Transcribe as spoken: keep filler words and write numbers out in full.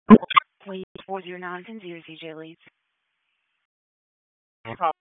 Please four zero nine ten zero C J Leeds.